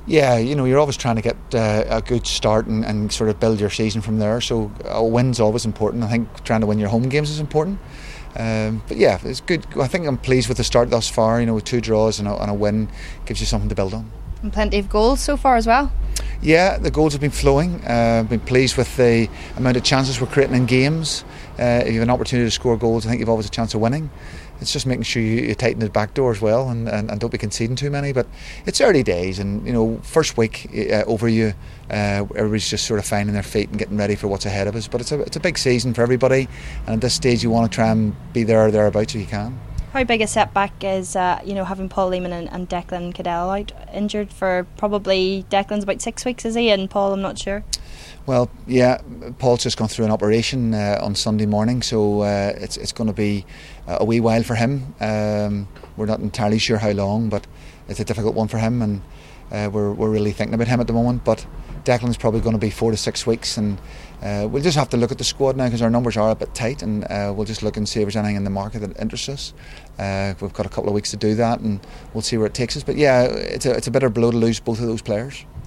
Yeah, you're always trying to get a good start and sort of build your season from there. So a win's always important. I think trying to win your home games is important. But yeah, it's good. I think I'm pleased with the start thus far. With 2 draws and a win gives you something to build on. And plenty of goals so far as well. Yeah, the goals have been flowing. I've been pleased with the amount of chances we're creating in games. If you have an opportunity to score goals, I think you've always a chance of winning. It's just making sure you tighten the back door as well and don't be conceding too many. But it's early days, and first week over you, everybody's just sort of finding their feet and getting ready for what's ahead of us. But it's a big season for everybody, and at this stage you want to try and be there or thereabouts if you can. How big a setback is having Paul Lehman and Declan Cadell out injured for probably Declan's about 6 weeks, is he? And Paul, I'm not sure. Well, yeah, Paul's just gone through an operation on Sunday morning, so it's going to be a wee while for him. We're not entirely sure how long, but it's a difficult one for him, and we're really thinking about him at the moment. But Declan's probably going to be 4 to 6 weeks, and we'll just have to look at the squad now because our numbers are a bit tight, and we'll just look and see if there's anything in the market that interests us. We've got a couple of weeks to do that, and we'll see where it takes us. But yeah, it's a bitter blow to lose both of those players.